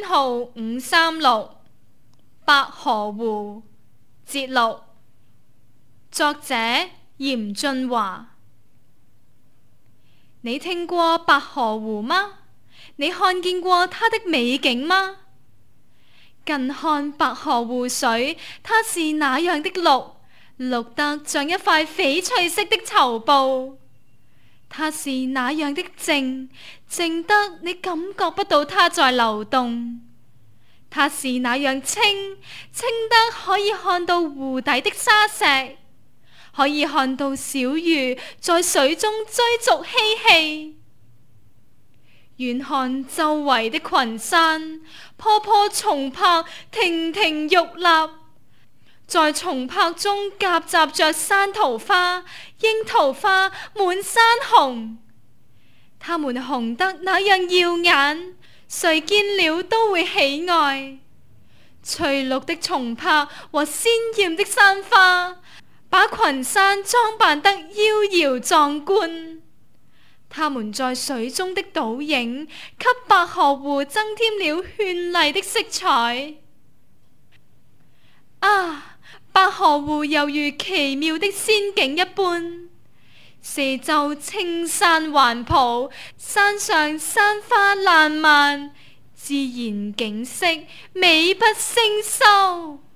號536白河湖節錄，作者嚴俊華。你聽過白河湖嗎？你看見過它的美景嗎？近看白河湖水，它是那樣的綠，綠得像一塊翡翠色的綢布。它是那樣的靜，靜得你感覺不到它在流動。它是那樣清，清得可以看到湖底的沙石，可以看到小魚在水中追逐嬉戲。遠看周圍的群山，棵棵松柏亭亭玉立，在松柏中夾雜着山桃花、櫻桃花滿山紅。它們紅得那樣耀眼，誰見了都會喜愛。翠綠的松柏和鮮豔的山花，把群山裝扮得妖嬈壯觀。它們在水中的倒影，給白河湖增添了絢麗的色彩。啊！白河湖猶如奇妙的仙境一般，四周青山環抱，山上山花爛漫，自然景色美不勝收。